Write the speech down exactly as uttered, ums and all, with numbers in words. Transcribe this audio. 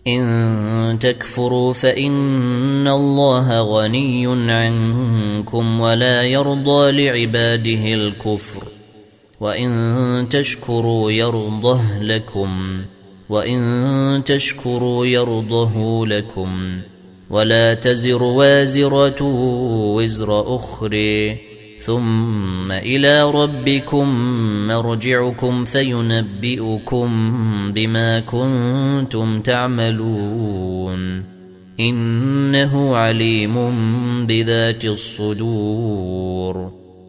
إن تكفروا فإن الله غني عنكم ولا يرضى لعباده الكفر وإن تشكروا يرضه لكم وإن تشكروا يرضه لكم ولا تزر وازرة وزر أخرى ثم إلى ربكم مرجعكم فينبئكم بما كنتم تعملون إنه عليم بذات الصدور.